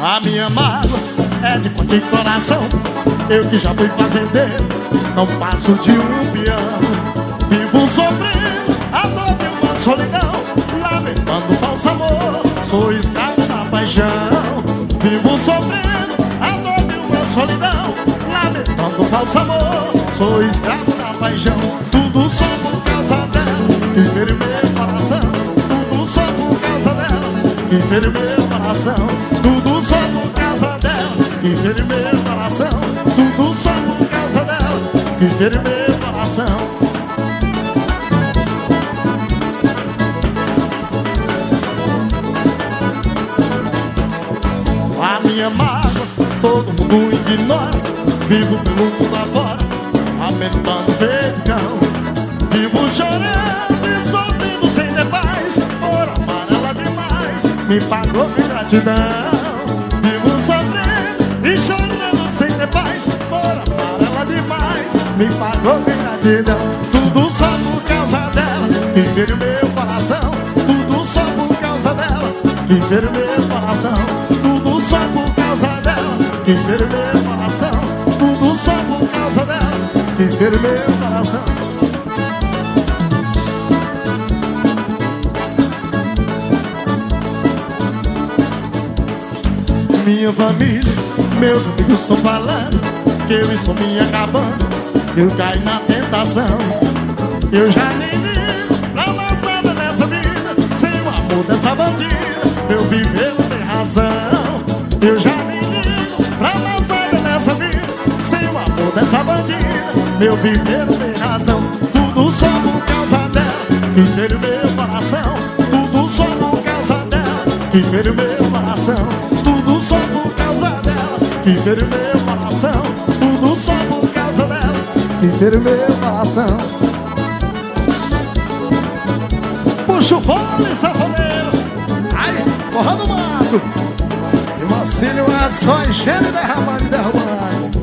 A minha mágoa é de forte coração. Eu que já fui fazendeiro, não passo de um peão. Vivo sofrendo a dor de uma solidão, lamentando falso amor, sou escravo da paixão. Vivo sofrendo a dor de uma solidão, lamentando falso amor, sou escravo da paixão. Tudo só por causa dela, que fere meu coração. Tudo só por causa dela, que fere meu coração. Tudo só por causa dela, que fere meu coração. Tudo só por causa dela, que fere meu coração. A minha mágoa todo mundo ignora. Vivo pelo mundo afora, lamentando feito cão. Vivo chorando e sofrendo sem ter paz, por amar ela demais, me pagou de gratidão. Vivo sofrendo e chorando sem ter paz, por amar ela demais, me pagou de gratidão. Tudo só por causa dela, que fere meu coração. Tudo só por causa dela, que fere meu coração. Tudo só por causa dela, que fere meu coração. Tudo só por causa dela, que fere meu coração. Minha família, meus amigos estão falando que eu estou me acabando, eu caí na tentação. Eu já nem ligo pra mais nada nessa vida, sem o amor dessa bandida, meu viver não tem razão. Eu já nem ligo pra mais nada nessa vida, sem o amor dessa bandida, meu viver não tem razão. Tudo só por causa dela, que fere meu coração. Tudo só por causa dela, que fere meu coração. Tudo só por causa dela, que fere meu coração. Tudo só por causa dela, que fere meu coração. Puxa o fole, sanfoneiro. Ai, porra do mato. E Marcílio Adson enchendo e derramando e derrubando.